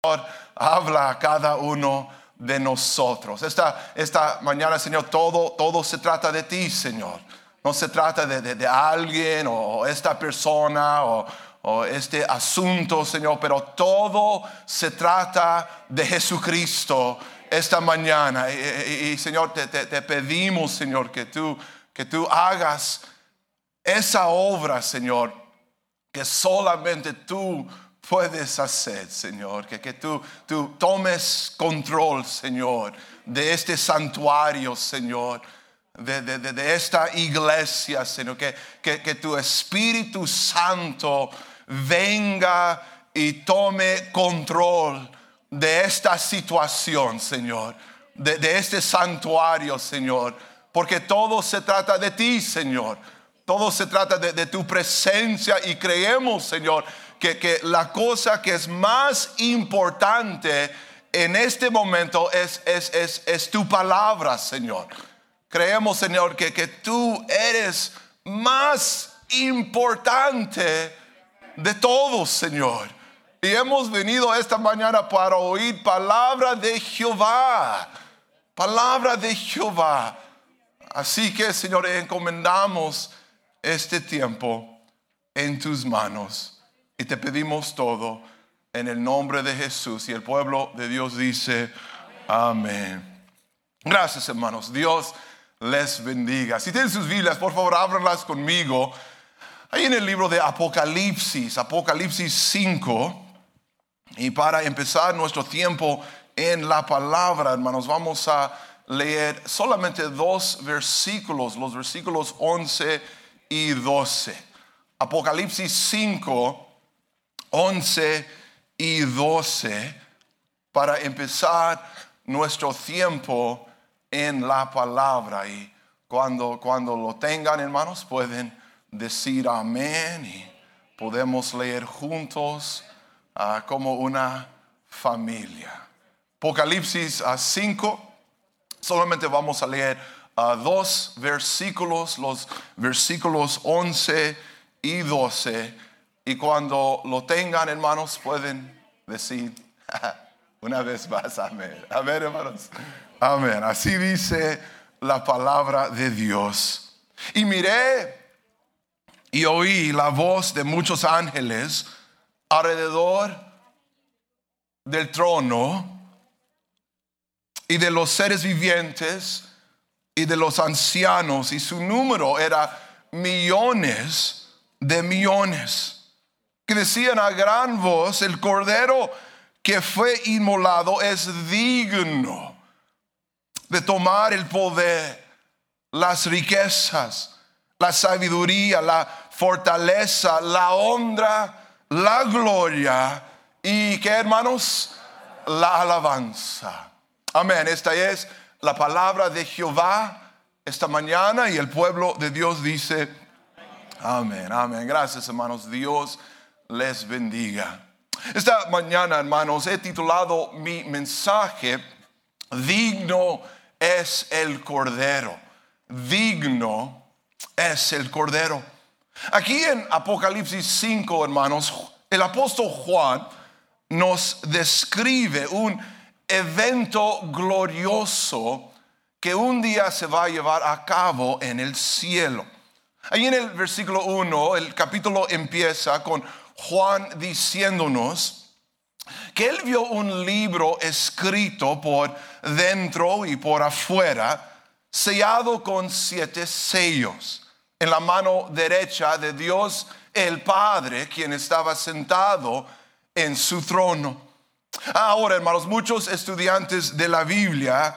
habla a cada uno de nosotros. Esta mañana, Señor, todo se trata de ti, Señor. No se trata de alguien o esta persona o este asunto, Señor, pero todo se trata de Jesucristo esta mañana. Y Señor, te pedimos, Señor, que tú hagas esa obra, Señor, que solamente tú puedes hacer, Señor. Que tú tomes control, Señor, de este santuario, Señor. De esta iglesia, Señor. Que tu Espíritu Santo venga y tome control de esta situación, Señor. De este santuario, Señor. Porque todo se trata de ti, Señor. Todo se trata de tu presencia y creemos, Señor, que la cosa que es más importante en este momento es tu palabra, Señor. Creemos, Señor, que tú eres más importante de todos, Señor. Y hemos venido esta mañana para oír palabra de Jehová. Palabra de Jehová. Así que, Señor, encomendamos este tiempo en tus manos. Y te pedimos todo en el nombre de Jesús. Y el pueblo de Dios dice, amén. Gracias, hermanos. Dios les bendiga. Si tienen sus Biblias, por favor, ábranlas conmigo. Ahí en el libro de Apocalipsis 5. Y para empezar nuestro tiempo en la palabra, hermanos, vamos a leer solamente 2 versículos, los versículos 11 y 12. Apocalipsis 5, 11 y 12, para empezar nuestro tiempo en la palabra. Y cuando lo tengan, hermanos, pueden decir amén y podemos leer juntos como una familia. Apocalipsis 5, solamente vamos a leer 2 versículos, los versículos 11 y 12. Y cuando lo tengan, hermanos, pueden decir una vez más amén. Amén, hermanos. Amén. Así dice la palabra de Dios. Y miré y oí la voz de muchos ángeles alrededor del trono y de los seres vivientes y de los ancianos, y su número era millones de millones, que decían a gran voz: el cordero que fue inmolado es digno de tomar el poder, las riquezas, la sabiduría, la fortaleza, la honra, la gloria y, ¿qué, hermanos? La alabanza. Amén. Esta es la palabra de Jehová esta mañana, y el pueblo de Dios dice amén, amén. Gracias, hermanos. Dios les bendiga. Esta mañana, hermanos, he titulado mi mensaje: digno es el Cordero. Digno es el Cordero. Aquí en Apocalipsis 5, hermanos, el apóstol Juan nos describe un evento glorioso que un día se va a llevar a cabo en el cielo. Ahí en el versículo 1, el capítulo empieza con Juan diciéndonos que él vio un libro escrito por dentro y por afuera, sellado con 7 sellos, en la mano derecha de Dios el Padre, quien estaba sentado en su trono. Ahora, hermanos, muchos estudiantes de la Biblia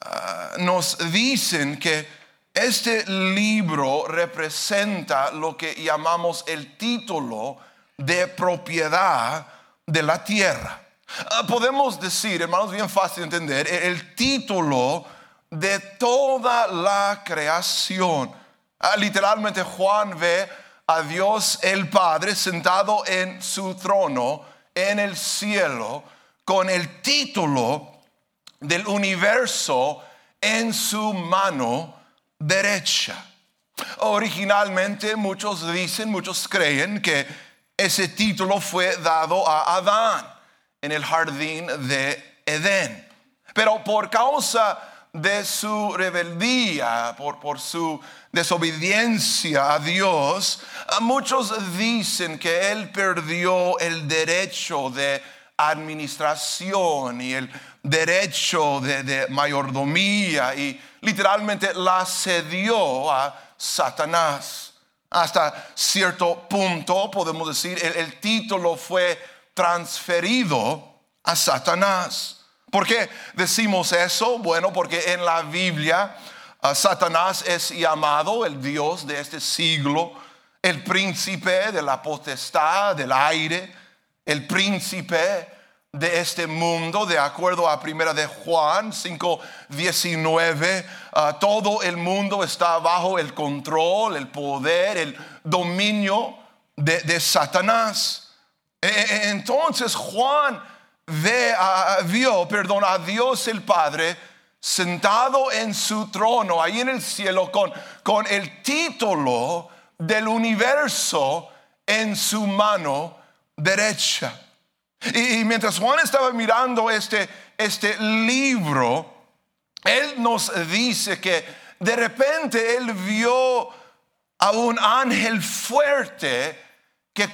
nos dicen que este libro representa lo que llamamos el título de propiedad de la tierra. Podemos decir, hermanos, bien fácil de entender, el título de toda la creación. Literalmente Juan ve a Dios el Padre sentado en su trono en el cielo, con el título del universo en su mano derecha. Originalmente muchos creen que ese título fue dado a Adán en el jardín de Edén. Pero por causa de su rebeldía, por su desobediencia a Dios, muchos dicen que él perdió el derecho de administración y el derecho de mayordomía y literalmente la cedió a Satanás. Hasta cierto punto podemos decir el título fue transferido a Satanás. ¿Por qué decimos eso? Bueno, porque en la Biblia Satanás es llamado el Dios de este siglo, el príncipe de la potestad del aire, el príncipe de este mundo, de acuerdo a 1 de Juan 5:19. Todo el mundo está bajo el control, el poder, el dominio de Satanás. Entonces Juan vio a Dios el Padre sentado en su trono ahí en el cielo con el título del universo en su mano derecha. Y mientras Juan estaba mirando este libro, él nos dice que de repente él vio a un ángel fuerte que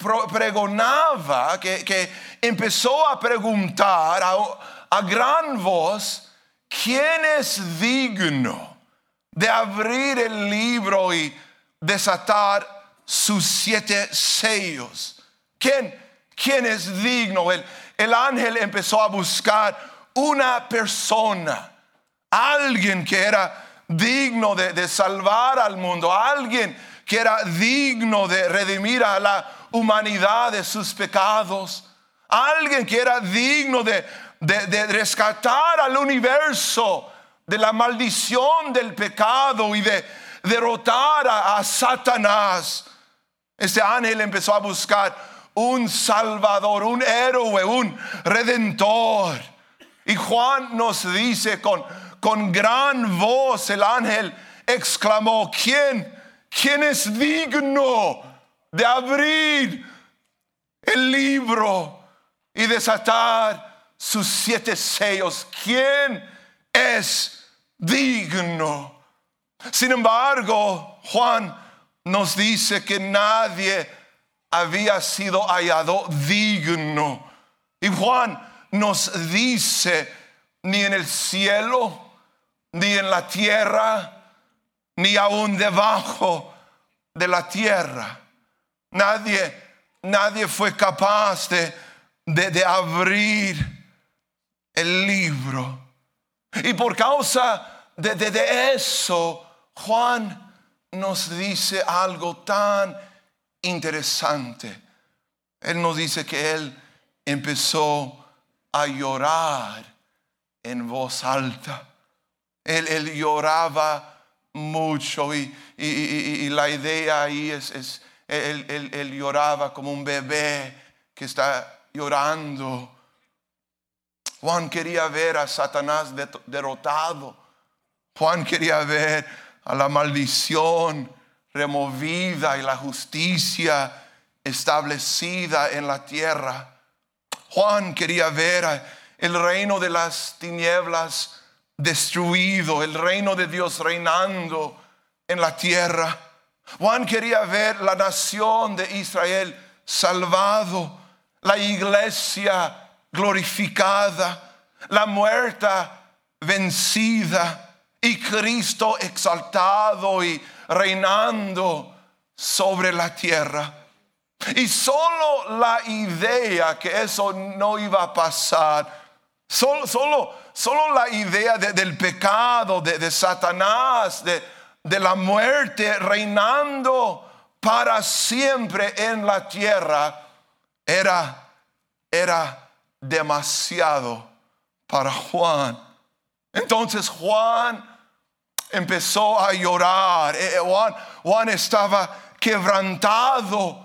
pregonaba, que empezó a preguntar a gran voz: ¿quién es digno de abrir el libro y desatar sus 7 sellos? ¿Quién es digno? El ángel empezó a buscar una persona, alguien que era digno de salvar al mundo, alguien que era digno de redimir a la humanidad de sus pecados, alguien que era digno de rescatar al universo de la maldición del pecado y de derrotar a Satanás. Este ángel empezó a buscar un salvador, un héroe, un redentor. Y Juan nos dice con gran voz, el ángel exclamó: ¿Quién es digno de abrir el libro y desatar sus 7 sellos? ¿Quién es digno? Sin embargo, Juan nos dice que nadie había sido hallado digno. Y Juan nos dice: ni en el cielo, ni en la tierra, ni aún debajo de la tierra, nadie fue capaz de abrir el libro. Y por causa de eso, Juan nos dice algo tan interesante. Él nos dice que él empezó a llorar en voz alta. Él lloraba mucho y la idea ahí es él lloraba como un bebé que está llorando. Juan quería ver a Satanás derrotado. Juan quería ver a la maldición removida y la justicia establecida en la tierra. Juan quería ver el reino de las tinieblas destruido, el reino de Dios reinando en la tierra. Juan quería ver la nación de Israel salvado, la iglesia glorificada, la muerte vencida y Cristo exaltado y reinando sobre la tierra. Y solo la idea que eso no iba a pasar, solo la idea del pecado, de Satanás, de la muerte reinando para siempre en la tierra, era demasiado para Juan. Entonces Juan empezó a llorar. Juan estaba quebrantado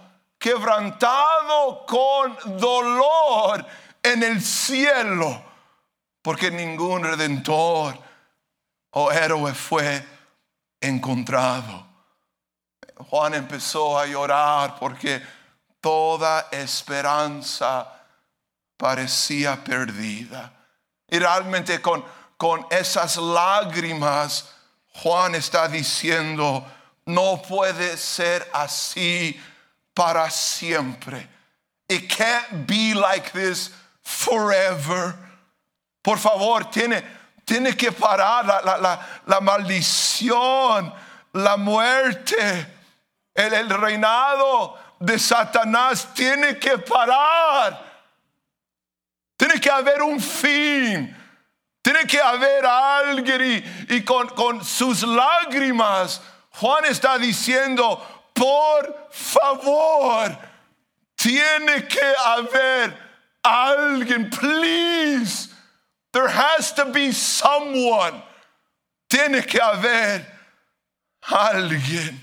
con dolor en el cielo, porque ningún redentor o héroe fue encontrado. Juan empezó a llorar porque toda esperanza parecía perdida. Y realmente con esas lágrimas, Juan está diciendo, no puede ser así para siempre. It can't be like this forever. Por favor, tiene que parar la maldición, la muerte, el reinado de Satanás tiene que parar. Tiene que haber un fin. Tiene que haber alguien y con sus lágrimas Juan está diciendo, por favor, tiene que haber alguien, please. There has to be someone. Tiene que haber alguien.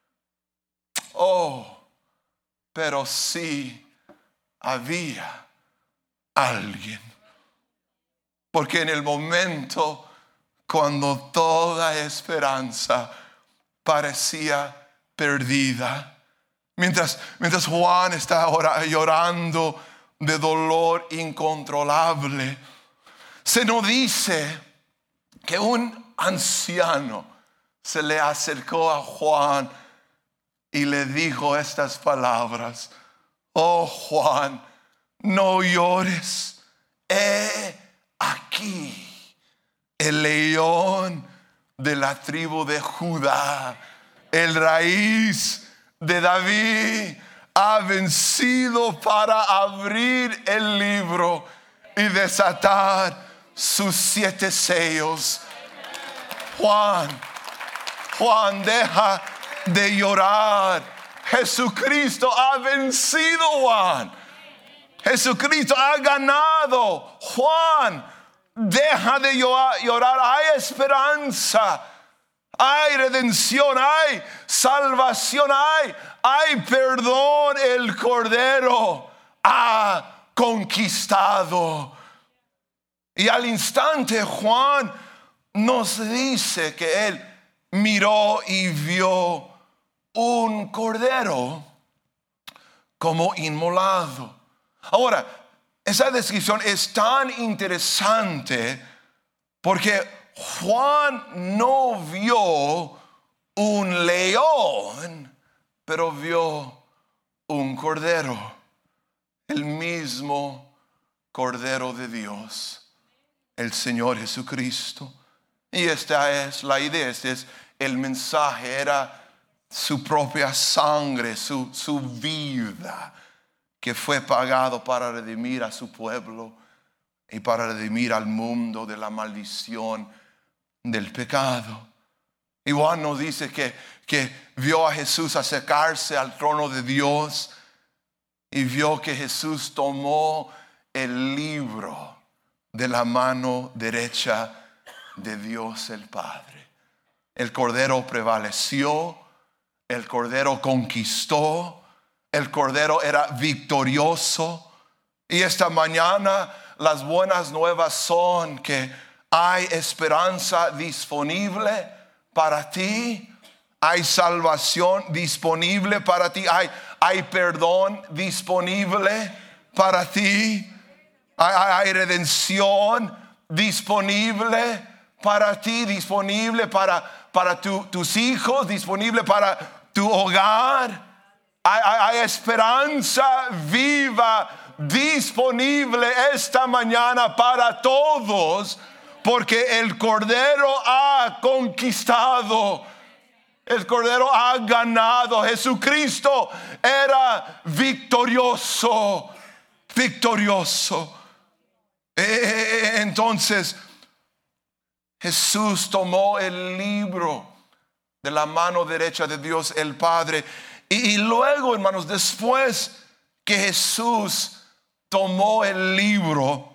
Oh, pero sí había alguien. Porque en el momento cuando toda esperanza parecía perdida, mientras Juan está llorando de dolor incontrolable, se nos dice que un anciano se le acercó a Juan y le dijo estas palabras: oh Juan, no llores, he aquí el león de la tribu de Judá, el raíz de David, ha vencido para abrir el libro y desatar sus 7 sellos. Juan, deja de llorar. Jesucristo ha vencido, Juan. Jesucristo ha ganado. Juan, deja de llorar. Hay esperanza, hay redención, hay salvación, hay perdón. El Cordero ha conquistado. Y al instante Juan nos dice que él miró y vio un cordero como inmolado. Ahora, esa descripción es tan interesante porque Juan no vio un león, pero vio un cordero, el mismo Cordero de Dios, el Señor Jesucristo. Y esta es la idea, este es el mensaje, era su propia sangre, su vida, que fue pagado para redimir a su pueblo y para redimir al mundo de la maldición del pecado. Y Juan nos dice que vio a Jesús acercarse al trono de Dios y vio que Jesús tomó el libro de la mano derecha de Dios el Padre. El Cordero prevaleció, el Cordero conquistó, el Cordero era victorioso. Y esta mañana las buenas nuevas son que hay esperanza disponible para ti, hay salvación disponible para ti, hay perdón disponible para ti, hay redención disponible para ti, disponible para tus hijos, disponible para tu hogar. Hay esperanza viva disponible esta mañana para todos, porque el Cordero ha conquistado, el Cordero ha ganado. Jesucristo era victorioso. Entonces Jesús tomó el libro de la mano derecha de Dios el Padre. Y luego, hermanos, después que Jesús tomó el libro,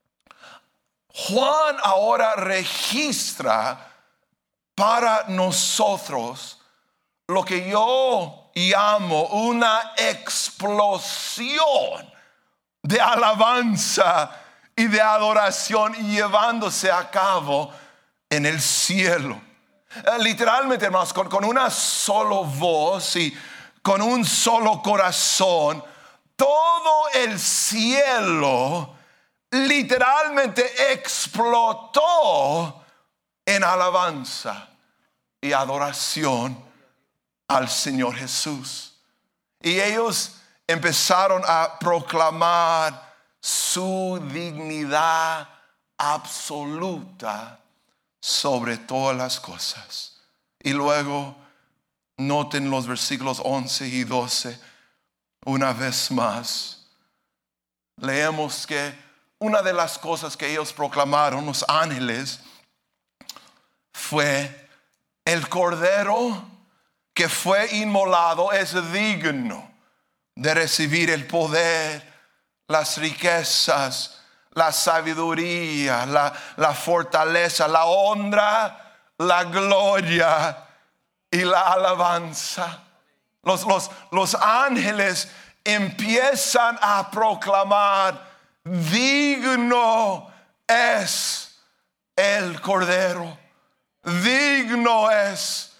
Juan ahora registra para nosotros lo que yo llamo una explosión de alabanza y de adoración llevándose a cabo en el cielo. Literalmente, hermanos, con una sola voz y con un solo corazón, todo el cielo literalmente explotó en alabanza y adoración al Señor Jesús. Y ellos empezaron a proclamar su dignidad absoluta sobre todas las cosas. Y luego noten los versículos 11 y 12 una vez más. Leemos que una de las cosas que ellos proclamaron, los ángeles, fue: el cordero que fue inmolado es digno de recibir el poder, las riquezas, la sabiduría, la fortaleza, la honra, la gloria y la alabanza. Los ángeles empiezan a proclamar: digno es el cordero, digno es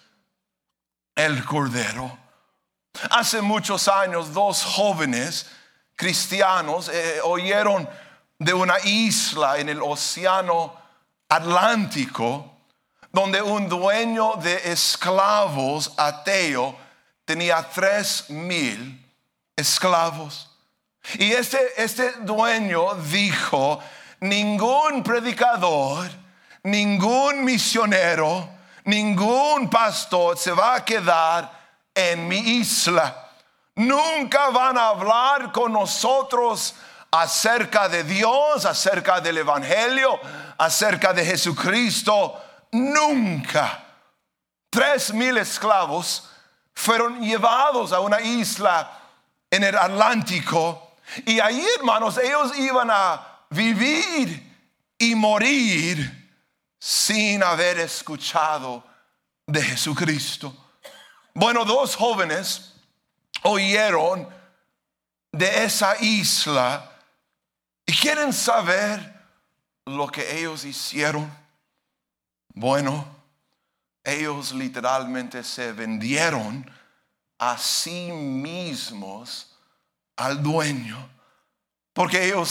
el cordero. Hace muchos años, dos jóvenes cristianos oyeron de una isla en el océano Atlántico, donde un dueño de esclavos ateo tenía 3,000 esclavos. Y este dueño dijo: ningún predicador, ningún misionero, ningún pastor se va a quedar en mi isla. Nunca van a hablar con nosotros acerca de Dios, acerca del evangelio, acerca de Jesucristo. Nunca. 3,000 esclavos fueron llevados a una isla en el Atlántico, y ahí, hermanos, ellos iban a vivir y morir sin haber escuchado de Jesucristo. Bueno, dos jóvenes oyeron de esa isla y quieren saber lo que ellos hicieron. Bueno, ellos literalmente se vendieron a sí mismos al dueño, porque ellos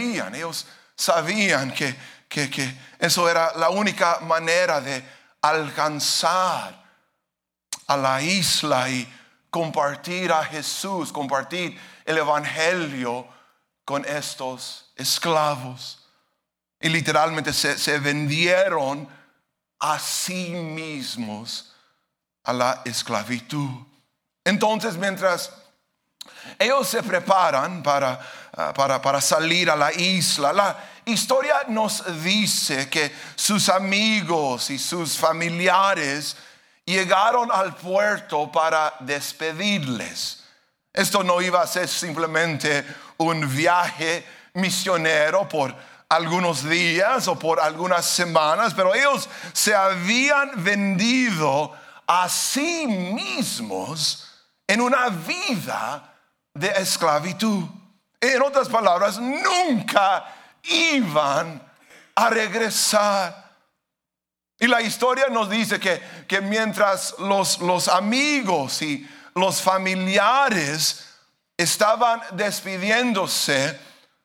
sabían que eso era la única manera de alcanzar a la isla y compartir a Jesús, compartir el evangelio con estos esclavos. Y literalmente se vendieron a sí mismos a la esclavitud. Entonces, mientras ellos se preparan para salir a la isla, la historia nos dice que sus amigos y sus familiares llegaron al puerto para despedirles. Esto no iba a ser simplemente un viaje misionero por algunos días o por algunas semanas, pero ellos se habían vendido a sí mismos en una vida de esclavitud. En otras palabras, nunca iban a regresar. Y la historia nos dice que mientras los amigos y los familiares estaban despidiéndose,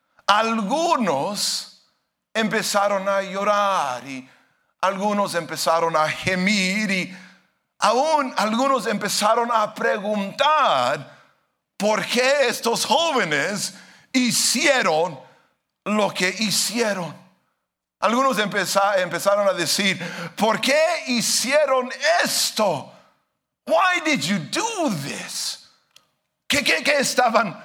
algunos empezaron a llorar y algunos empezaron a gemir y aún algunos empezaron a preguntar por qué estos jóvenes hicieron lo que hicieron. Algunos empezaron a decir: ¿por qué hicieron esto? Why did you do this? ¿Qué estaban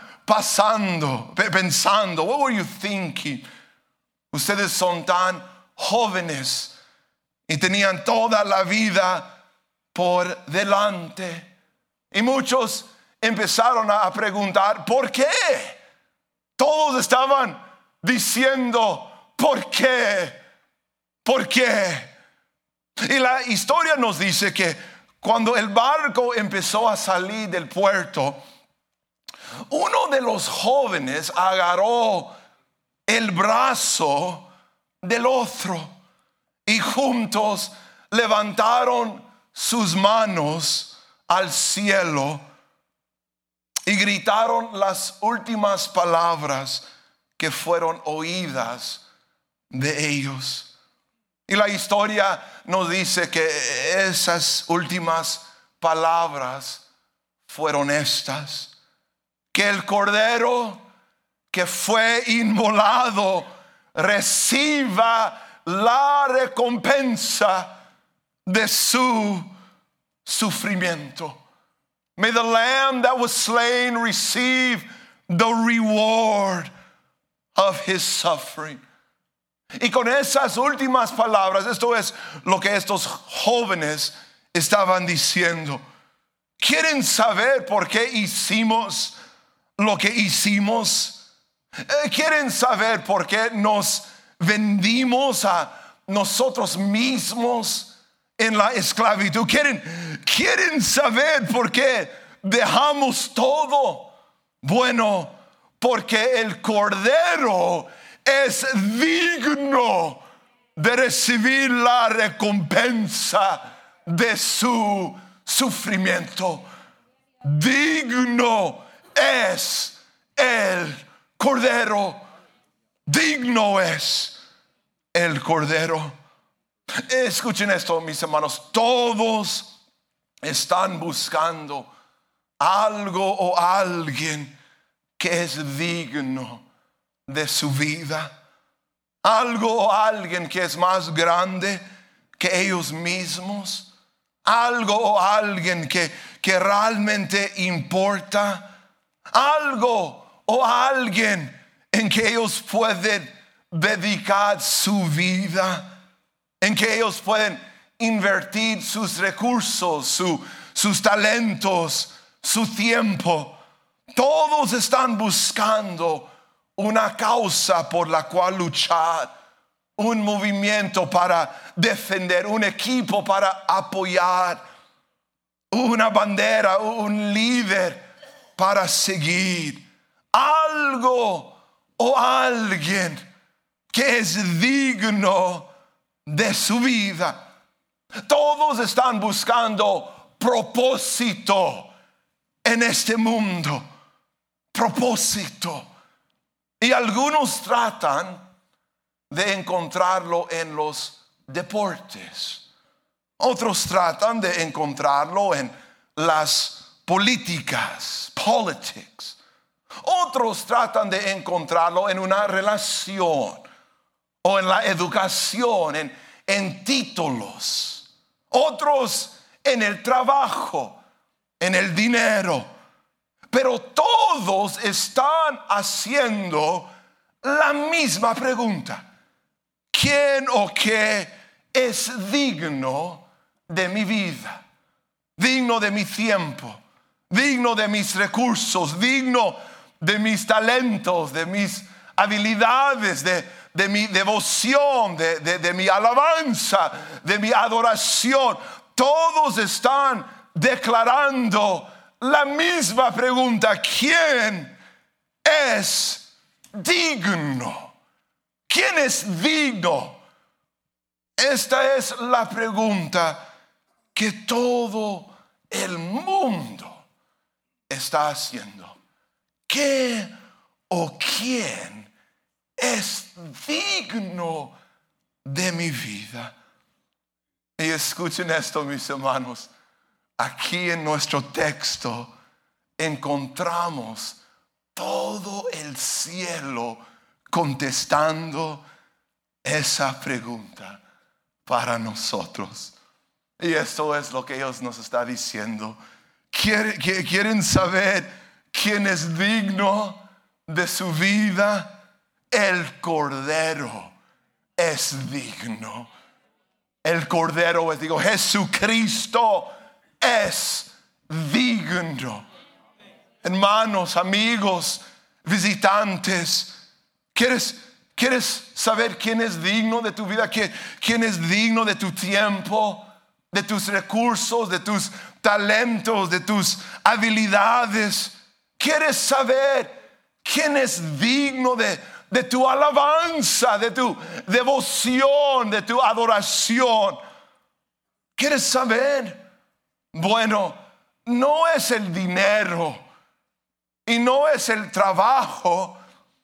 pensando? What were you thinking? Ustedes son tan jóvenes y tenían toda la vida por delante. Y muchos empezaron a preguntar: ¿por qué? Todos estaban diciendo: ¿por qué? ¿Por qué? Y la historia nos dice que cuando el barco empezó a salir del puerto, uno de los jóvenes agarró el brazo del otro y juntos levantaron sus manos al cielo y gritaron las últimas palabras que fueron oídas de ellos. Y la historia nos dice que esas últimas palabras fueron estas: que el cordero que fue inmolado reciba la recompensa de su sufrimiento. May the lamb that was slain receive the reward of his suffering. Y con esas últimas palabras, esto es lo que estos jóvenes estaban diciendo. ¿Quieren saber por qué hicimos lo que hicimos? ¿Quieren saber por qué nos vendimos a nosotros mismos en la esclavitud? ¿Quieren saber por qué dejamos todo? Bueno, porque el Cordero es digno de recibir la recompensa de su sufrimiento. Digno es el Cordero. Digno es el Cordero. Escuchen esto, mis hermanos. Todos están buscando algo o alguien que es digno de su vida. Algo o alguien que es más grande que ellos mismos. Algo o alguien que realmente importa. Algo o alguien en que ellos pueden dedicar su vida, en que ellos pueden invertir sus recursos, sus talentos, su tiempo. Todos están buscando una causa por la cual luchar, un movimiento para defender, un equipo para apoyar, una bandera, un líder para seguir. Algo o alguien que es digno de su vida. Todos están buscando propósito en este mundo. Propósito. Y algunos tratan de encontrarlo en los deportes. Otros tratan de encontrarlo en las políticas, politics. Otros tratan de encontrarlo en una relación o en la educación, en títulos. Otros en el trabajo, en el dinero. Pero todos están haciendo la misma pregunta: ¿quién o qué es digno de mi vida? Digno de mi tiempo, digno de mis recursos, digno de mis talentos, de mis habilidades, de mi devoción, de mi alabanza, de mi adoración. Todos están declarando la misma pregunta: ¿quién es digno? ¿Quién es digno? Esta es la pregunta que todo el mundo está haciendo. ¿Qué o quién es digno de mi vida? Y escuchen esto, mis hermanos. Aquí en nuestro texto encontramos todo el cielo contestando esa pregunta para nosotros. Y esto es lo que Dios nos está diciendo. ¿Quieren saber quién es digno de su vida? El Cordero es digno. El Cordero es digno. Jesucristo es digno. Hermanos, amigos, visitantes, ¿quieres saber quién es digno de tu vida? ¿Quién es digno de tu tiempo, de tus recursos, de tus talentos, de tus habilidades? ¿Quieres saber quién es digno de tu alabanza, de tu devoción, de tu adoración? ¿Quieres saber? Bueno, no es el dinero, Y no es el trabajo,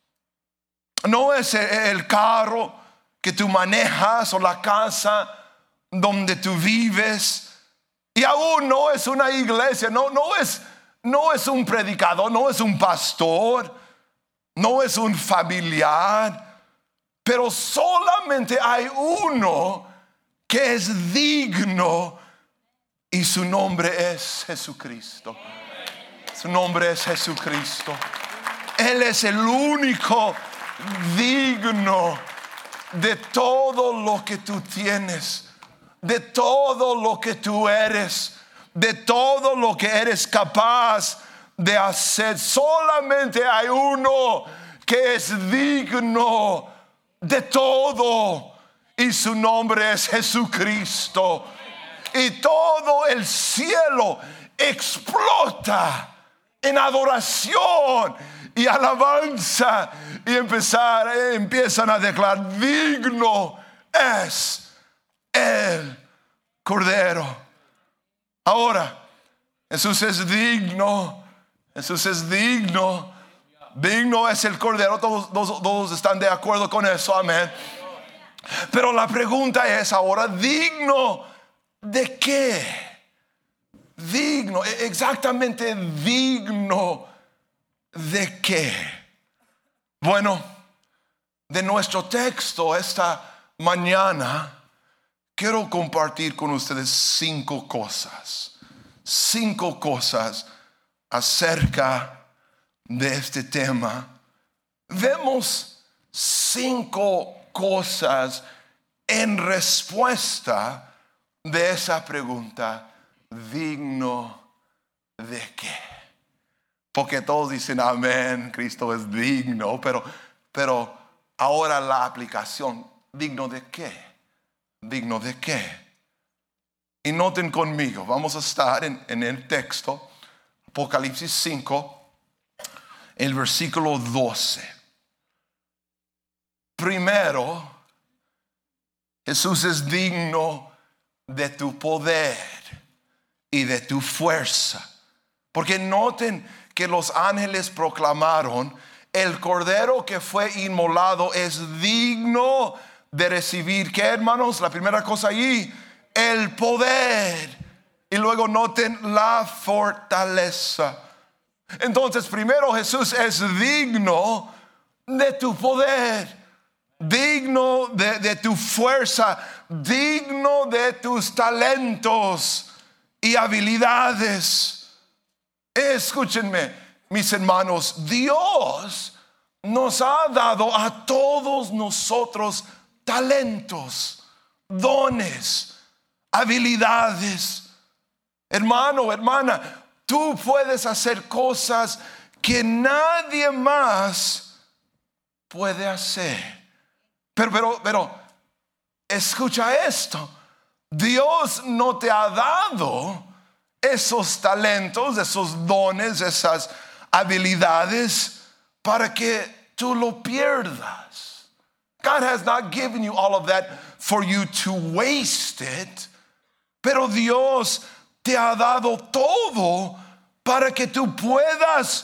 no es el carro que tú manejas o la casa donde tú vives. Y aún no es una iglesia, no es un predicador, no es un pastor, no es un familiar. Pero solamente hay uno que es digno y su nombre es Jesucristo. Su nombre es Jesucristo. Él es el único digno de todo lo que tú tienes, de todo lo que tú eres, de todo lo que eres capaz de hacer. Solamente hay uno que es digno de todo y su nombre es Jesucristo. Y todo el cielo explota en adoración y alabanza y empiezan a declarar: digno es el Cordero. Ahora, Jesús es digno. Jesús es digno. Digno es el Cordero. Todos están de acuerdo con eso. Amén. Pero la pregunta es ahora: ¿digno de qué? Digno, exactamente digno de qué. Bueno, de nuestro texto esta mañana quiero compartir con ustedes 5 cosas. 5 cosas acerca de este tema. Vemos 5 cosas en respuesta de esa pregunta: ¿digno de qué? Porque todos dicen amén, Cristo es digno, pero ahora la aplicación: ¿digno de qué? ¿Digno de qué? Y noten conmigo, vamos a estar en el texto, Apocalipsis 5, el versículo 12. Primero, Jesús es digno de tu poder y de tu fuerza. Porque noten que los ángeles proclamaron: el Cordero que fue inmolado es digno de recibir, ¿qué, hermanos? La primera cosa allí, el poder. Y luego noten la fortaleza. Entonces, primero, Jesús es digno de tu poder, digno de tu fuerza, digno de tus talentos y habilidades. Escúchenme, mis hermanos, Dios nos ha dado a todos nosotros talentos, dones, habilidades. Hermano, hermana, tú puedes hacer cosas que nadie más puede hacer. Pero escucha esto: Dios no te ha dado esos talentos, esos dones, esas habilidades para que tú lo pierdas. God has not given you all of that for you to waste it. Pero Dios te ha dado todo para que tú puedas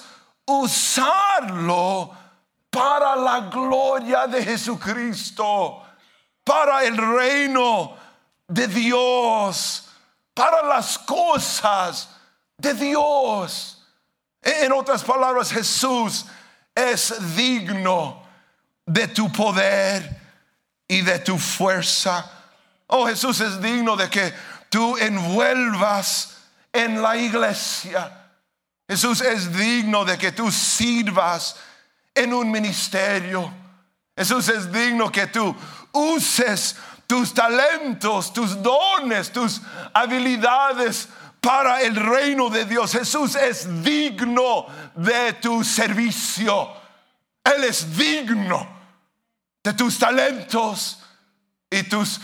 usarlo para la gloria de Jesucristo, para el reino de Dios, para las cosas de Dios. En otras palabras, Jesús es digno de tu poder y de tu fuerza. Oh, Jesús es digno de que tú envuelvas en la iglesia. Jesús es digno de que tú sirvas en un ministerio. Jesús es digno que tú uses tus talentos, tus dones, tus habilidades para el reino de Dios. Jesús es digno de tu servicio. Él es digno de tus talentos y tus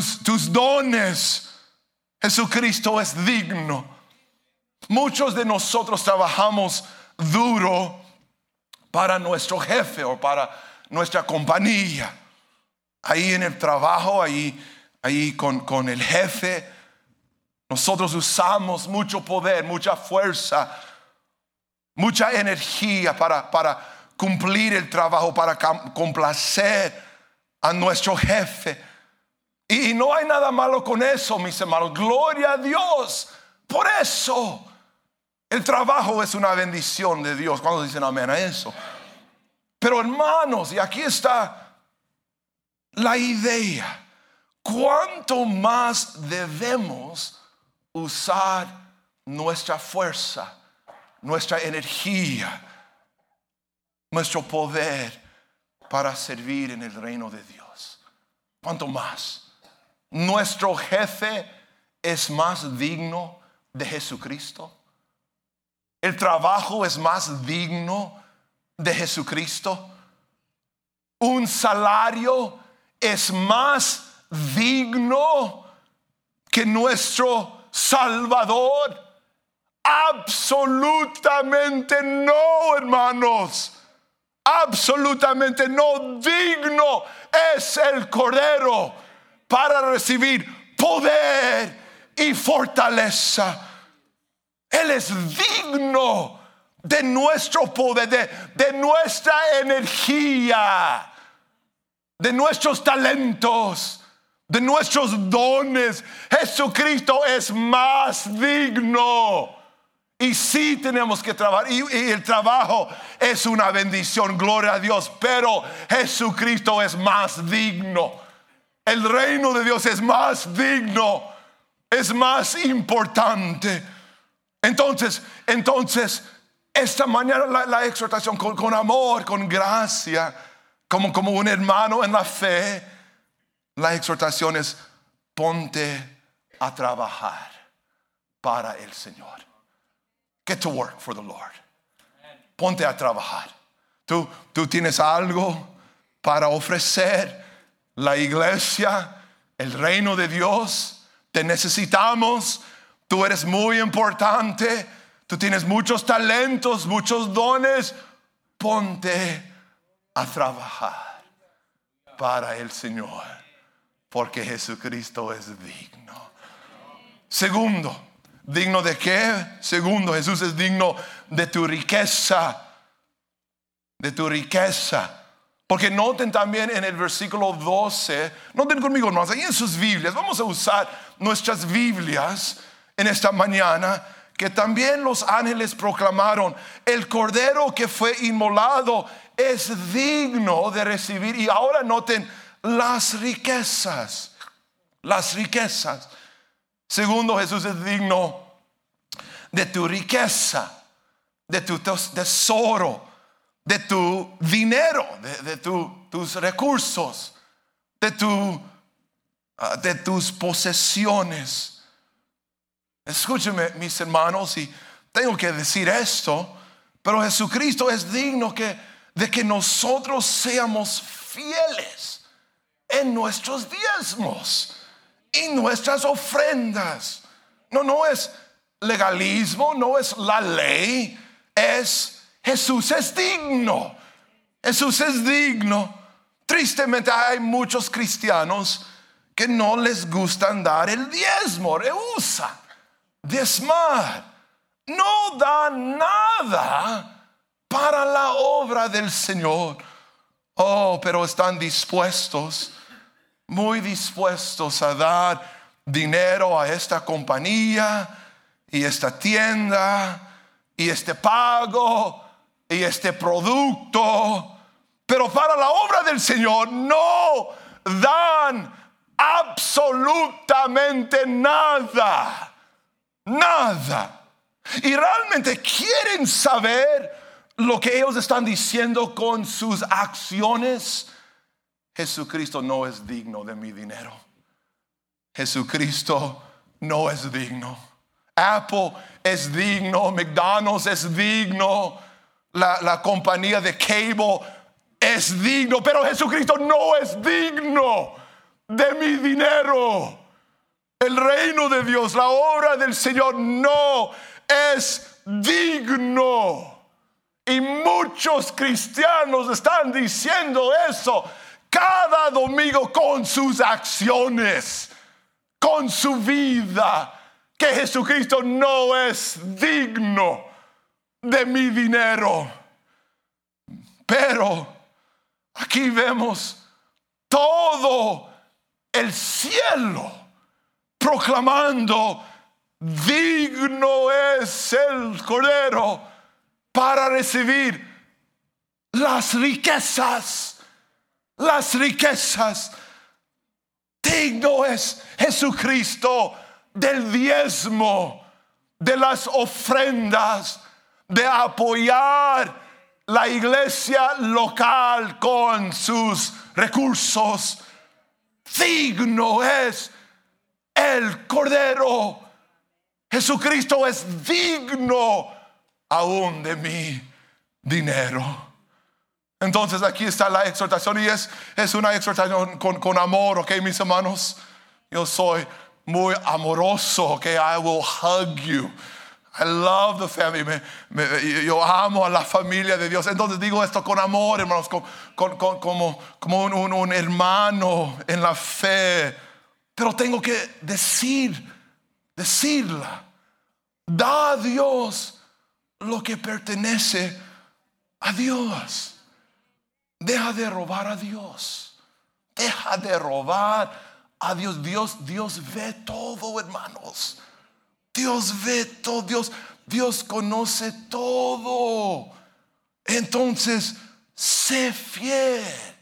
dones. Jesucristo es digno. Muchos de nosotros trabajamos duro para nuestro jefe o para nuestra compañía. Ahí en el trabajo, ahí con el jefe, nosotros usamos mucho poder, mucha fuerza mucha energía para cumplir el trabajo, para complacer a nuestro jefe. Y no hay nada malo con eso, mis hermanos. Gloria a Dios por eso. El trabajo es una bendición de Dios. ¿Cuándo dicen amén a eso? Pero hermanos, y aquí está la idea. ¿Cuánto más debemos usar nuestra fuerza, nuestra energía, nuestro poder para servir en el reino de Dios? ¿Cuánto más? Nuestro jefe es más digno de Jesucristo. El trabajo es más digno de Jesucristo. Un salario es más digno que nuestro Salvador. Absolutamente no, hermanos. Absolutamente no. Digno es el Cordero para recibir poder y fortaleza. Él es digno de nuestro poder, de nuestra energía, de nuestros talentos, de nuestros dones. Jesucristo es más digno. Y sí tenemos que trabajar, y el trabajo es una bendición, gloria a Dios, pero Jesucristo es más digno. El reino de Dios es más digno, es más importante. Entonces, esta mañana la exhortación con amor, con gracia, como un hermano en la fe, la exhortación es: ponte a trabajar para el Señor. Get to work for the Lord. Ponte a trabajar. Tú tienes algo para ofrecer. La iglesia, el reino de Dios, te necesitamos. Tú eres muy importante. Tú tienes muchos talentos, muchos dones. Ponte a trabajar para el Señor, porque Jesucristo es digno. Segundo, ¿digno de qué? Segundo, Jesús es digno de tu riqueza. De tu riqueza. Porque noten también en el versículo 12, noten conmigo, hermanos, ahí en sus Biblias, vamos a usar nuestras Biblias en esta mañana, que también los ángeles proclamaron: el Cordero que fue inmolado es digno de recibir. Y ahora noten las riquezas. Las riquezas. Segundo, Jesús es digno de tu riqueza, de tu tesoro, de tu dinero, de tus recursos, de tus posesiones. Escúcheme, mis hermanos, y tengo que decir esto, pero Jesucristo es digno de que nosotros seamos fieles en nuestros diezmos y nuestras ofrendas. No es legalismo, no es la ley, Jesús es digno. Jesús es digno. Tristemente hay muchos cristianos que no les gustan dar el diezmo, rehusan diezmar, no dan nada para la obra del Señor. Pero están dispuestos, muy dispuestos a dar dinero a esta compañía y esta tienda y este pago y este producto, pero para la obra del Señor no dan absolutamente nada. Nada. Y realmente quieren saber lo que ellos están diciendo con sus acciones. Jesucristo no es digno de mi dinero. Jesucristo no es digno. Apple es digno, McDonald's es digno, la compañía de cable es digno, pero Jesucristo no es digno de mi dinero. El reino de Dios, la obra del Señor no es digno. Y muchos cristianos están diciendo eso cada domingo con sus acciones, con su vida, que Jesucristo no es digno de mi dinero. Pero aquí vemos todo el cielo proclamando: digno es el Cordero para recibir las riquezas. Las riquezas. Digno es Jesucristo del diezmo, de las ofrendas, de apoyar la iglesia local con sus recursos. Digno es el Cordero. Jesucristo es digno aún de mi dinero. Entonces aquí está la exhortación, y es una exhortación con amor, ¿ok, mis hermanos? Yo soy muy amoroso, ¿ok? I will hug you. I love the family. Yo amo a la familia de Dios. Entonces digo esto con amor, hermanos, como un hermano en la fe. Pero tengo que decirla. Da a Dios lo que pertenece a Dios. Deja de robar a Dios. Deja de robar a Dios. Dios ve todo, hermanos. Dios ve todo. Dios conoce todo. Entonces, sé fiel.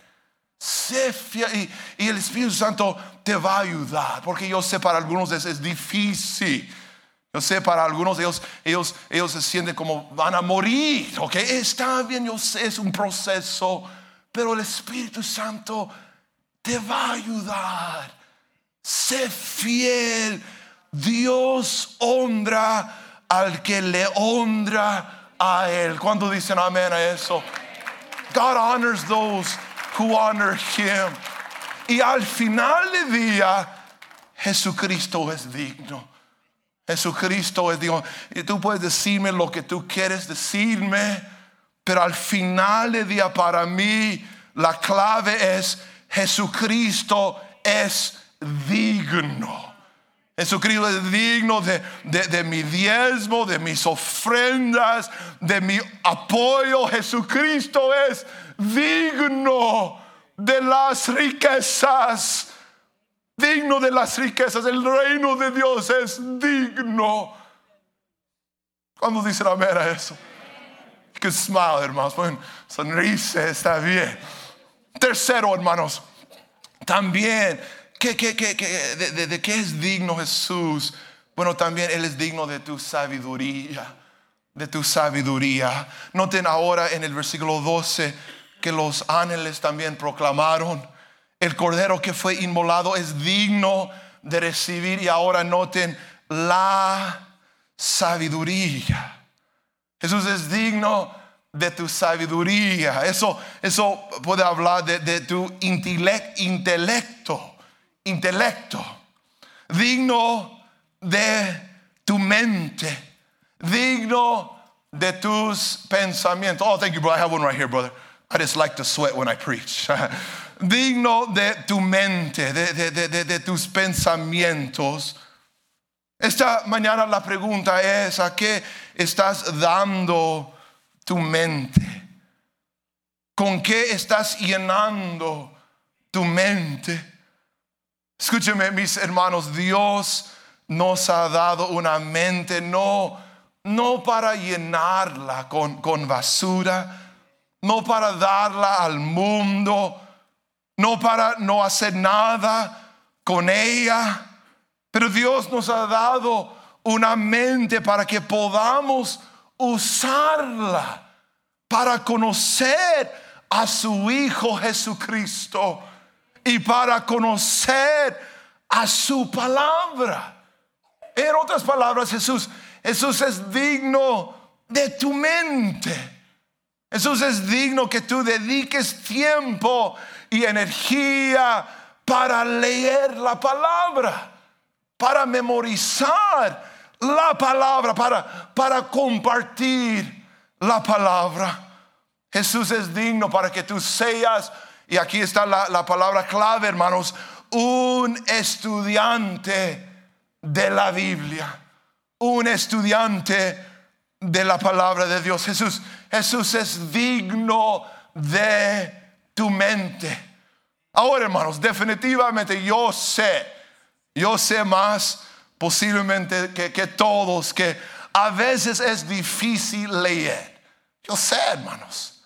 Sé fiel. Y el Espíritu Santo te va a ayudar. Porque yo sé, para algunos es difícil. Yo sé, para algunos ellos se sienten como van a morir. Ok, está bien, yo sé, es un proceso. Pero el Espíritu Santo te va a ayudar. Sé fiel. Dios honra al que le honra a Él. ¿Cuántos dicen amén a eso? God honors those who honor Him. Y al final del día, Jesucristo es digno. Jesucristo es digno. Y tú puedes decirme lo que tú quieres decirme, pero al final del día, para mí, la clave es: Jesucristo es digno. Jesucristo es digno de mi diezmo, de mis ofrendas, de mi apoyo. Jesucristo es digno de las riquezas. Digno de las riquezas. El reino de Dios es digno. ¿Cuándo dicen amén a eso? You can smile, hermanos. Pueden sonreírse, está bien. Tercero, hermanos, también, ¿de qué es digno Jesús? Bueno, también Él es digno de tu sabiduría. De tu sabiduría. Noten ahora en el versículo 12 que los ángeles también proclamaron: el Cordero que fue inmolado es digno de recibir. Y ahora noten la sabiduría. Jesús es digno de tu sabiduría. Eso puede hablar de tu intelecto. Digno de tu mente. Digno de tus pensamientos. Oh, thank you, brother. I have one right here, brother. I just like to sweat when I preach. Digno de tu mente, de tus pensamientos. Esta mañana la pregunta es: ¿a qué estás dando tu mente? ¿Con qué estás llenando tu mente? Escúcheme, mis hermanos, Dios nos ha dado una mente no para llenarla con basura, no para darla al mundo, no para no hacer nada con ella. Pero Dios nos ha dado una mente para que podamos usarla para conocer a su Hijo Jesucristo y para conocer a su palabra. En otras palabras, Jesús es digno de tu mente. Jesús es digno que tú dediques tiempo y energía para leer la palabra, para memorizar la palabra, para compartir la palabra. Jesús es digno para que tú seas, y aquí está la palabra clave, hermanos, un estudiante de la Biblia. Un estudiante de la palabra de Dios. Jesús es digno de tu mente. Ahora, hermanos, definitivamente yo sé más posiblemente que todos, que a veces es difícil leer. Yo sé, hermanos,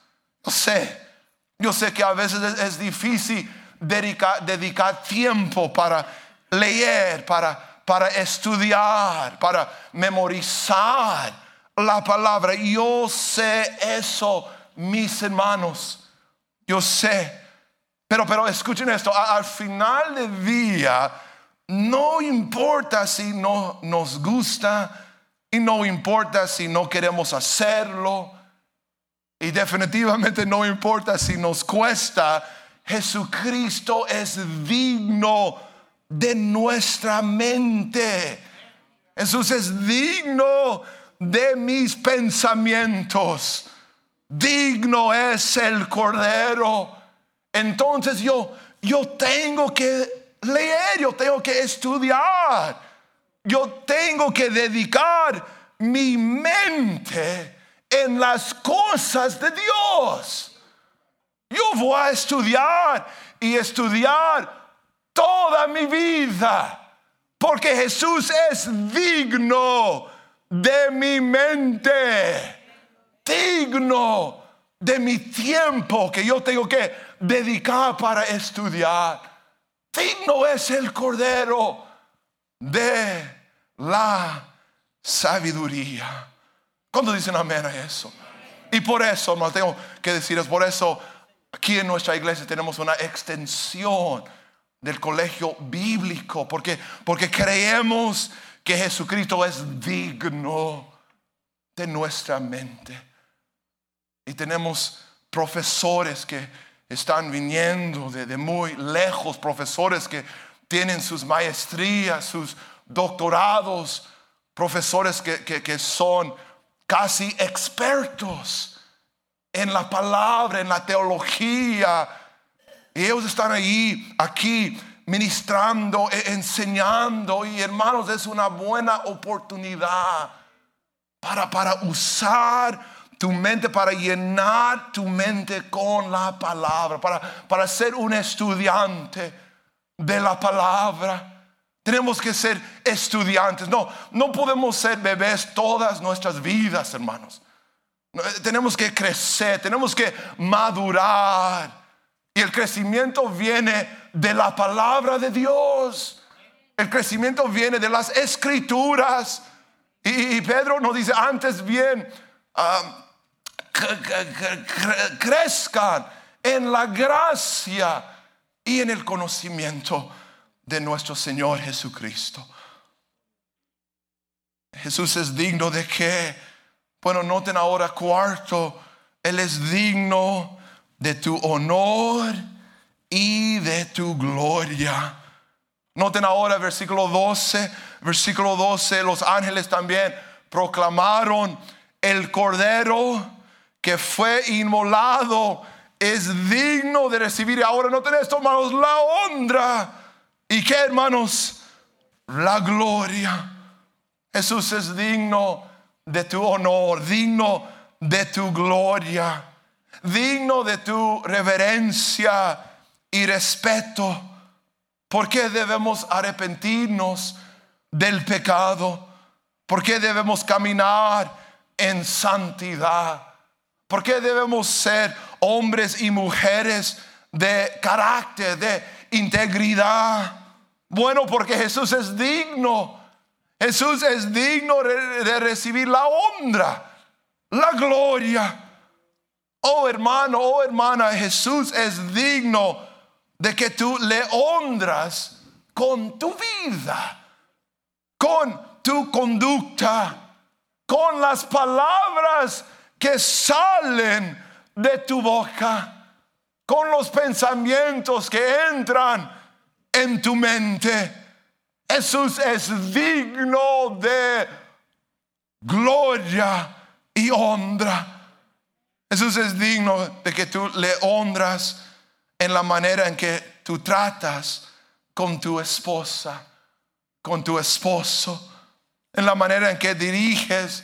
yo sé que a veces es difícil dedicar tiempo para leer, para estudiar, para memorizar la palabra. Yo sé eso, mis hermanos, yo sé. Pero escuchen esto, al final del día, no importa si no nos gusta y no importa si no queremos hacerlo, y definitivamente no importa si nos cuesta, Jesucristo es digno de nuestra mente. Jesús es digno de mis pensamientos. Digno es el Cordero. Entonces yo tengo que leer, yo tengo que estudiar, yo tengo que dedicar mi mente en las cosas de Dios. Yo voy a estudiar y estudiar toda mi vida, porque Jesús es digno de mi mente, digno de mi tiempo que yo tengo que dedicar para estudiar. Digno es el Cordero de la sabiduría. ¿Cuándo dicen amén a eso? Y por eso, no tengo que decir, es por eso aquí en nuestra iglesia tenemos una extensión del colegio bíblico, porque creemos que Jesucristo es digno de nuestra mente. Y tenemos profesores que están viniendo de muy lejos, profesores que tienen sus maestrías, sus doctorados, profesores que son casi expertos en la palabra, en la teología. Y ellos están aquí ministrando, enseñando. Y hermanos, es una buena oportunidad para usar tu mente, para llenar tu mente con la palabra, para ser un estudiante de la palabra. Tenemos que ser estudiantes. No podemos ser bebés todas nuestras vidas, hermanos. Tenemos que crecer, tenemos que madurar. Y el crecimiento viene de la palabra de Dios. El crecimiento viene de las escrituras. Y Pedro nos dice, antes bien, crezcan en la gracia y en el conocimiento de nuestro Señor Jesucristo. Jesús es digno de qué? Bueno, noten ahora cuarto, Él es digno de tu honor y de tu gloria. Noten ahora versículo 12, los ángeles también proclamaron: el Cordero que fue inmolado es digno de recibir. Y ahora noten esto, hermanos, la honra. ¿Y qué, hermanos? La gloria. Jesús es digno de tu honor, digno de tu gloria, digno de tu reverencia y respeto. ¿Por qué debemos arrepentirnos del pecado? ¿Por qué debemos caminar en santidad? ¿Por qué debemos ser hombres y mujeres de carácter, de integridad? Bueno, porque Jesús es digno. Jesús es digno de recibir la honra, la gloria. Oh hermano, oh hermana, Jesús es digno de que tú le honras con tu vida, con tu conducta, con las palabras que salen de tu boca, con los pensamientos que entran en tu mente. Jesús es digno de gloria y honra. Jesús es digno de que tú le honras en la manera en que tú tratas con tu esposa, con tu esposo, en la manera en que diriges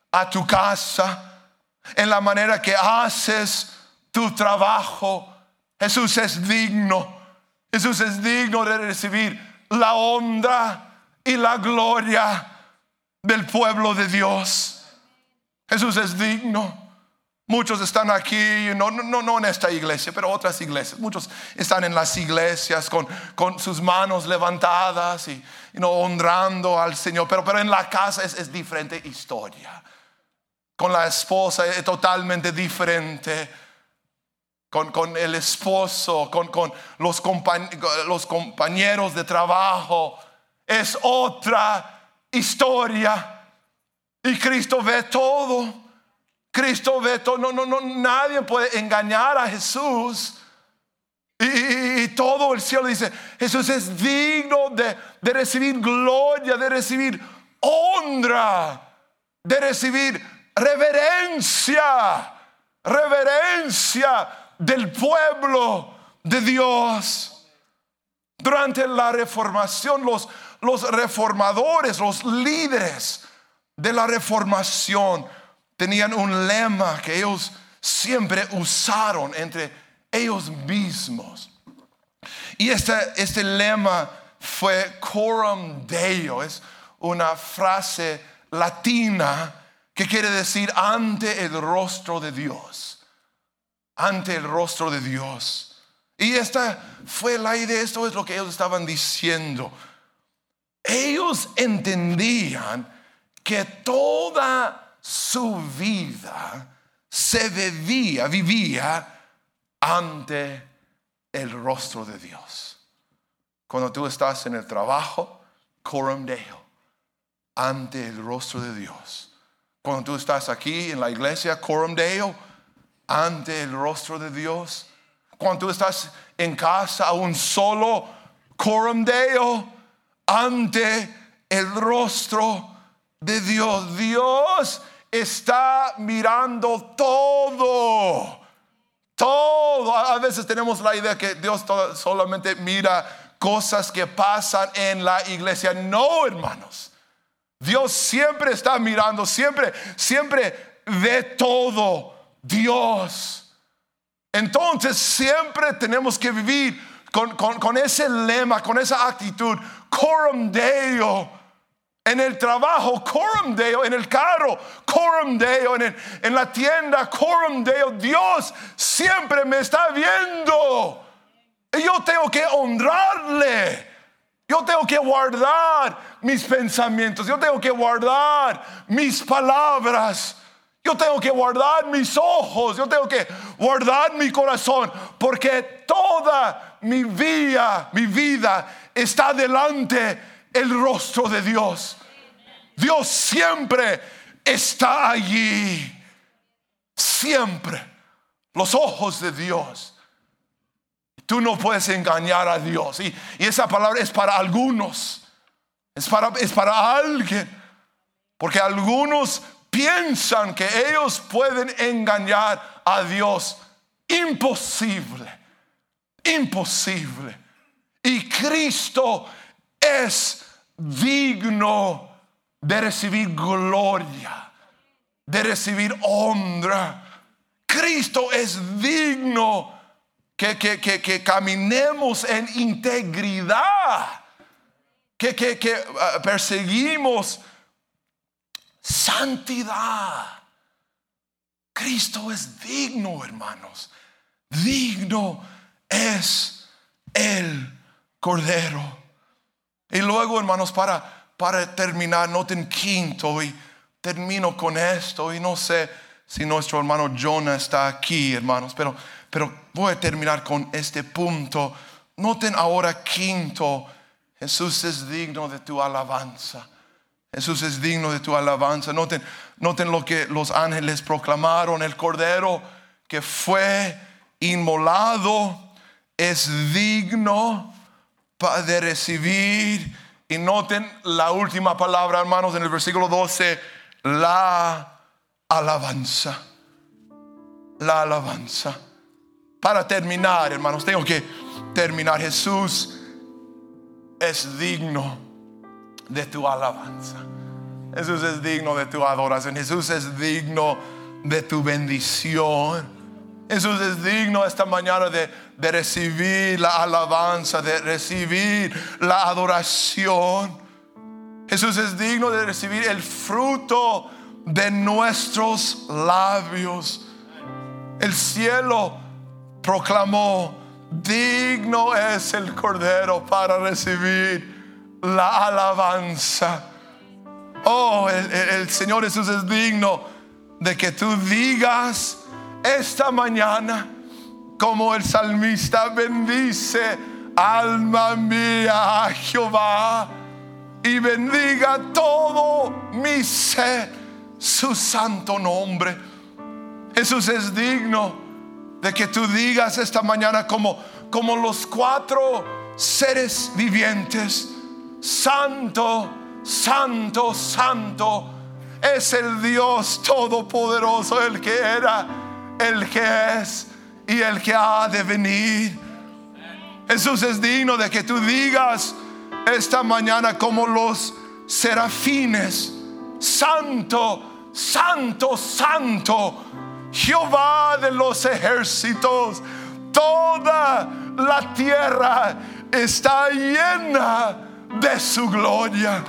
a tu casa, en la manera que haces tu trabajo. Jesús es digno. Jesús es digno de recibir la honra y la gloria del pueblo de Dios. Jesús es digno. Muchos están aquí, no en esta iglesia, pero otras iglesias. Muchos están en las iglesias con sus manos levantadas y honrando al Señor. Pero en la casa es diferente historia. Con la esposa es totalmente diferente. Con el esposo, con los compañeros de trabajo, es otra historia. Y Cristo ve todo. Cristo ve todo. Nadie puede engañar a Jesús. Y todo el cielo dice: Jesús es digno de recibir gloria, de recibir honra, de recibir reverencia del pueblo de Dios. Durante la reformación, los reformadores, los líderes de la reformación tenían un lema que ellos siempre usaron entre ellos mismos. Y este lema fue Coram Deo. Es una frase latina que quiere decir ante el rostro de Dios. Ante el rostro de Dios. Y esta fue la idea. Esto es lo que ellos estaban diciendo. Ellos entendían que toda su vida se vivía ante el rostro de Dios. Cuando tú estás en el trabajo, Coram Deo, ante el rostro de Dios. Cuando tú estás aquí en la iglesia, Coram Deo, ante el rostro de Dios. Cuando tú estás en casa aún solo, Coram Deo, ante el rostro de Dios. Dios está mirando todo. A veces tenemos la idea que Dios solamente mira cosas que pasan en la iglesia. No, hermanos. Dios siempre está mirando, siempre ve todo. Dios. Entonces siempre tenemos que vivir con ese lema, con esa actitud. Coram Deo. En el trabajo, Coram Deo. En el carro, Coram Deo. En la tienda, Coram Deo. Dios siempre me está viendo. Y yo tengo que honrarle. Yo tengo que guardar mis pensamientos. Yo tengo que guardar mis palabras. Yo tengo que guardar mis ojos. Yo tengo que guardar mi corazón. Porque toda mi vida está delante el rostro de Dios. Dios siempre está allí. Siempre. Los ojos de Dios. Tú no puedes engañar a Dios. Y esa palabra es para algunos. Es para alguien. Porque algunos piensan que ellos pueden engañar a Dios. Imposible. Y Cristo es digno de recibir gloria, de recibir honra. Cristo es digno que caminemos en integridad, que perseguimos santidad. Cristo es digno, hermanos. Digno es el Cordero. Y luego, hermanos, para terminar, noten quinto, y termino con esto. Y no sé si nuestro hermano Jonah está aquí, hermanos, pero voy a terminar con este punto. Noten ahora quinto: Jesús es digno de tu alabanza. Jesús es digno de tu alabanza. Noten lo que los ángeles proclamaron: el Cordero que fue inmolado es digno de recibir. Y noten la última palabra, hermanos, en el versículo 12: la alabanza. La alabanza. Para terminar, hermanos, tengo que terminar. Jesús es digno de tu alabanza. Jesús es digno de tu adoración. Jesús es digno de tu bendición. Jesús es digno esta mañana de recibir la alabanza, de recibir la adoración. Jesús es digno de recibir el fruto de nuestros labios. El cielo proclamó: digno es el Cordero para recibir la alabanza. Oh, el Señor Jesús es digno de que tú digas esta mañana, como el salmista: bendice alma mía a Jehová, y bendiga todo mi ser su santo nombre. Jesús es digno de que tú digas esta mañana, como los 4 seres vivientes: santo, santo, santo es el Dios todopoderoso, el que era, el que es y el que ha de venir. Jesús es digno de que tú digas esta mañana, como los serafines: santo, santo, santo, Jehová de los ejércitos. Toda la tierra está llena de su gloria.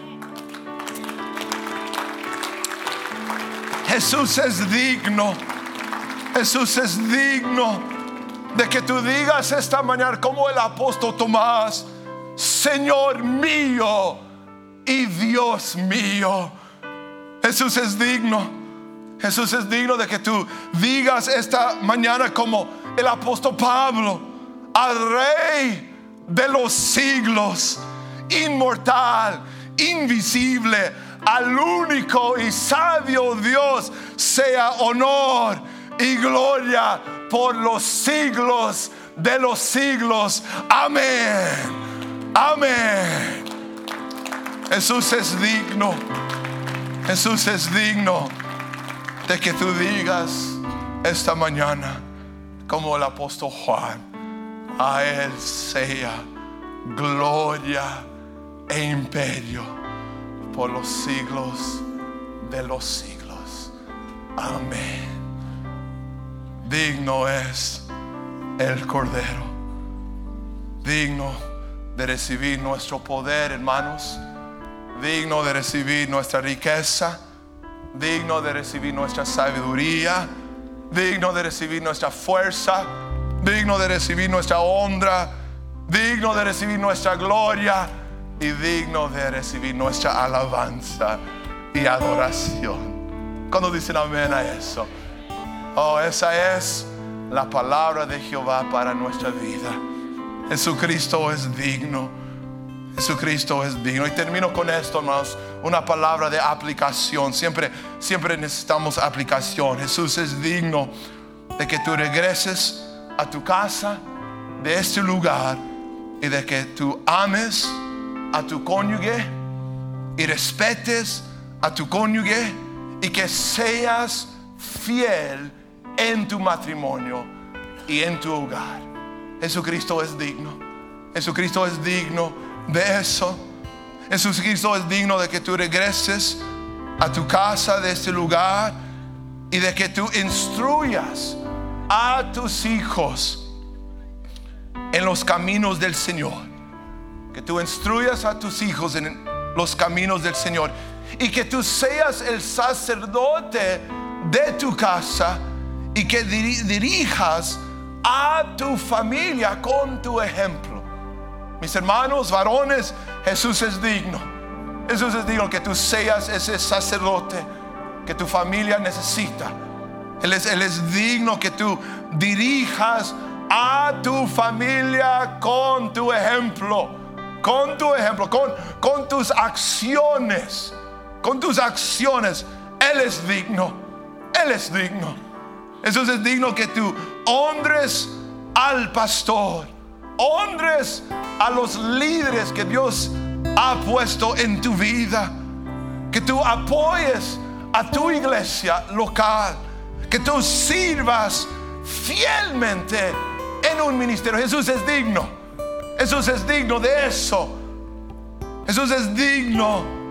Jesús es digno. Jesús es digno de que tú digas esta mañana, como el apóstol Tomás: Señor mío y Dios mío. Jesús es digno. Jesús es digno de que tú digas esta mañana, como el apóstol Pablo: al Rey de los siglos, inmortal, invisible, al único y sabio Dios, sea honor y gloria por los siglos de los siglos. Amén. Amén. Jesús es digno. Jesús es digno de que tú digas esta mañana, como el apóstol Juan: a Él sea gloria e imperio por los siglos de los siglos. Amén. Digno es el Cordero, digno de recibir nuestro poder, hermanos, digno de recibir nuestra riqueza, digno de recibir nuestra sabiduría, digno de recibir nuestra fuerza, digno de recibir nuestra honra, digno de recibir nuestra gloria y digno de recibir nuestra alabanza y adoración. ¿Cuándo dicen amén a eso? Oh, esa es la palabra de Jehová para nuestra vida. Jesucristo es digno. Jesucristo es digno. Y termino con esto, hermanos, una palabra de aplicación. Siempre necesitamos aplicación. Jesús es digno de que tú regreses a tu casa, de este lugar, y de que tú ames a tu cónyuge y respetes a tu cónyuge, y que seas fiel en tu matrimonio y en tu hogar. Jesucristo es digno. Jesucristo es digno de eso. Jesucristo es digno de que tú regreses a tu casa, de este lugar, y de que tú instruyas a tus hijos en los caminos del Señor. Que tú instruyas a tus hijos en los caminos del Señor, y que tú seas el sacerdote de tu casa, y que dirijas a tu familia con tu ejemplo. Mis hermanos varones, Jesús es digno. Jesús es digno que tú seas ese sacerdote que tu familia necesita. Él es digno que tú dirijas a tu familia con tu ejemplo. Con tu ejemplo, con tus acciones. Con tus acciones. Él es digno. Él es digno. Jesús es digno que tú honres al pastor, honres a los líderes que Dios ha puesto en tu vida, que tú apoyes a tu iglesia local, que tú sirvas fielmente en un ministerio. Jesús es digno. Jesús es digno de eso. Jesús es digno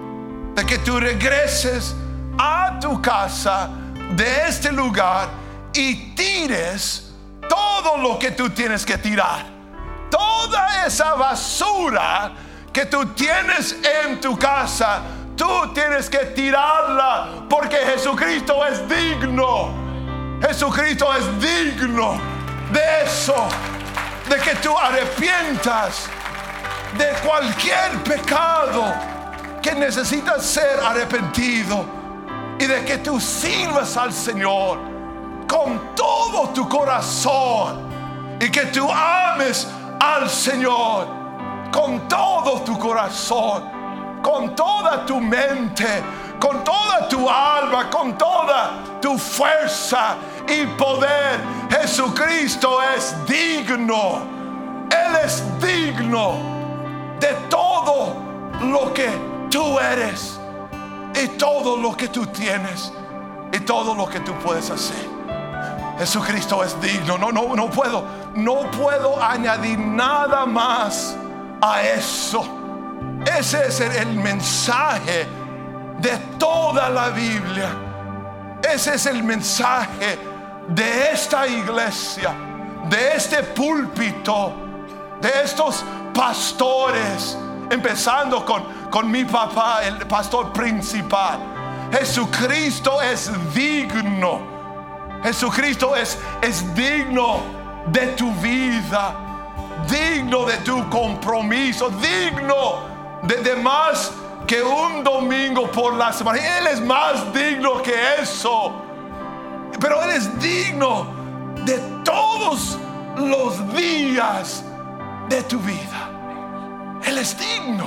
de que tú regreses a tu casa de este lugar y tires todo lo que tú tienes que tirar. Toda esa basura que tú tienes en tu casa, tú tienes que tirarla, porque Jesucristo es digno. Jesucristo es digno de eso, de que tú arrepientas de cualquier pecado que necesita ser arrepentido, y de que tú sirvas al Señor con todo tu corazón, y que tú ames al Señor con todo tu corazón, con toda tu mente, con toda tu alma, con toda tu fuerza y poder. Jesucristo es digno. Él es digno de todo lo que tú eres, y todo lo que tú tienes, y todo lo que tú puedes hacer. Jesucristo es digno. No puedo añadir nada más a eso. Ese es el mensaje de toda la Biblia. Ese es el mensaje de esta iglesia, de este púlpito, de estos pastores, empezando con mi papá, el pastor principal. Jesucristo es digno. Jesucristo es digno de tu vida, digno de tu compromiso, digno de más que un domingo por la semana. Él es más digno que eso. Pero Él es digno de todos los días de tu vida. Él es digno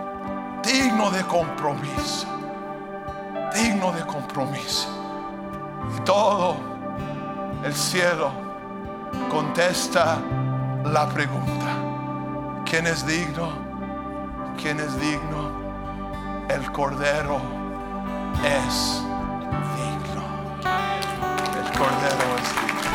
de compromiso, digno de compromiso. Y todo el cielo contesta la pregunta: ¿quién es digno? ¿Quién es digno? El Cordero es digno. El Cordero es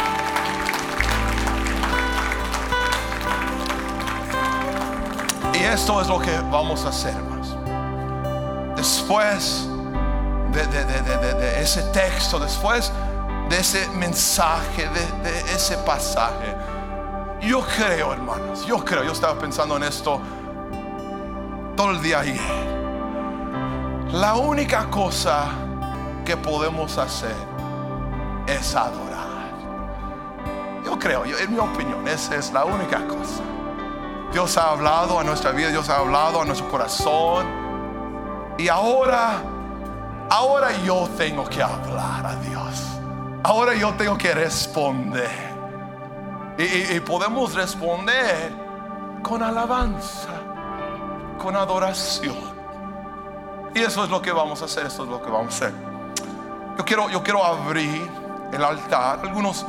digno. Y esto es lo que vamos a hacer, hermanos. Después de ese texto, después de ese mensaje, de ese pasaje, yo creo, hermanos, yo estaba pensando en esto todo el día ayer. La única cosa que podemos hacer es adorar. Yo creo, en mi opinión, esa es la única cosa. Dios ha hablado a nuestra vida, Dios ha hablado a nuestro corazón, y ahora yo tengo que hablar a Dios. Ahora yo tengo que responder, y podemos responder con alabanza, con adoración. Y eso es lo que vamos a hacer. Eso es lo que vamos a hacer. Yo quiero abrir el altar. Algunos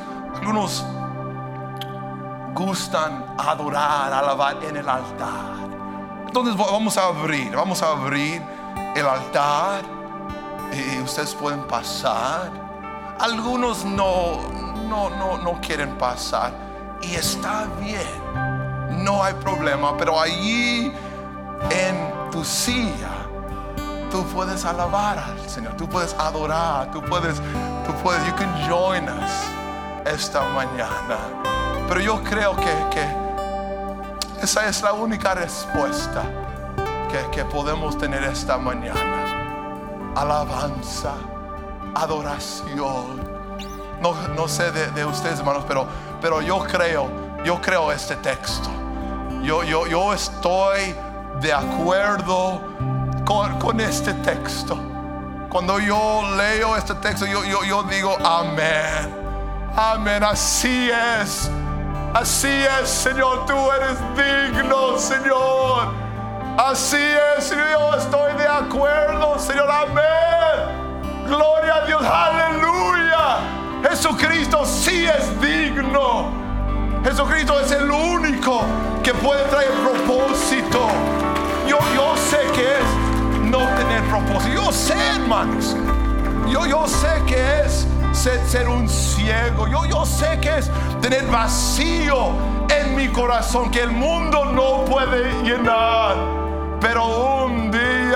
gustan adorar, alabar en el altar. Entonces vamos a abrir el altar, y ustedes pueden pasar. Algunos no quieren pasar, y está bien, no hay problema. Pero allí en tu silla tú puedes alabar al Señor, tú puedes adorar, tú puedes, you can join us esta mañana. Pero yo creo que esa es la única respuesta que podemos tener esta mañana: alabanza, adoración. No sé de ustedes, hermanos, pero yo creo este texto. Yo estoy de acuerdo con este texto. Cuando yo leo este texto, yo digo amén, amén. Así es, Señor. Tú eres digno, Señor. Así es, Señor. Yo estoy de acuerdo, Señor. Amén. Gloria a Dios. Aleluya. Jesucristo sí es digno. Jesucristo es el único que puede traer propósito. Yo sé que es no tener propósito. Yo sé, hermanos. Yo sé que es ser un ciego. Yo sé que es tener vacío en mi corazón que el mundo no puede llenar. Pero un día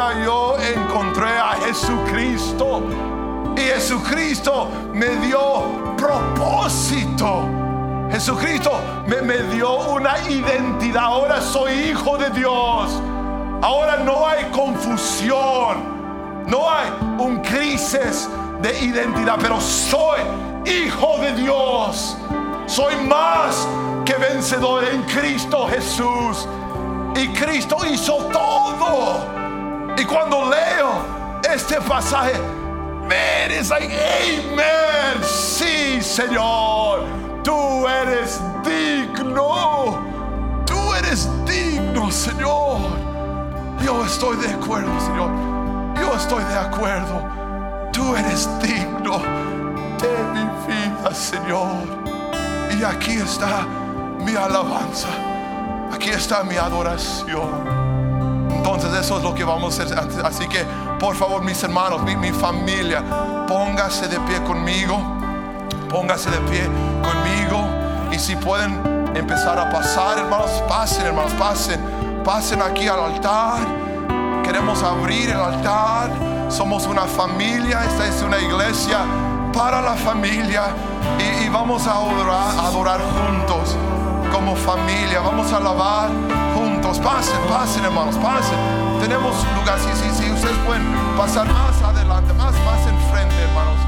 ahora yo encontré a Jesucristo. Y Jesucristo me dio propósito. Jesucristo me dio una identidad. Ahora soy hijo de Dios. Ahora no hay confusión. No hay un crisis de identidad. Pero soy hijo de Dios. Soy más que vencedor en Cristo Jesús. Y Cristo hizo todo. Y cuando leo este pasaje, man, it's like, amen. Sí, Señor, tú eres digno. Tú eres digno, Señor. Yo estoy de acuerdo, Señor. Yo estoy de acuerdo. Tú eres digno de mi vida, Señor. Y aquí está mi alabanza. Aquí está mi adoración. Entonces eso es lo que vamos a hacer. Así que por favor, mis hermanos, mi familia, póngase de pie conmigo. Póngase de pie conmigo. Y si pueden empezar a pasar, hermanos, pasen aquí al altar. Queremos abrir el altar. Somos una familia. Esta es una iglesia para la familia. Y vamos a adorar juntos como familia. Vamos a alabar juntos. Pasen, hermanos, pasen. Tenemos lugar. Si ustedes pueden pasar más adelante, más enfrente, hermanos.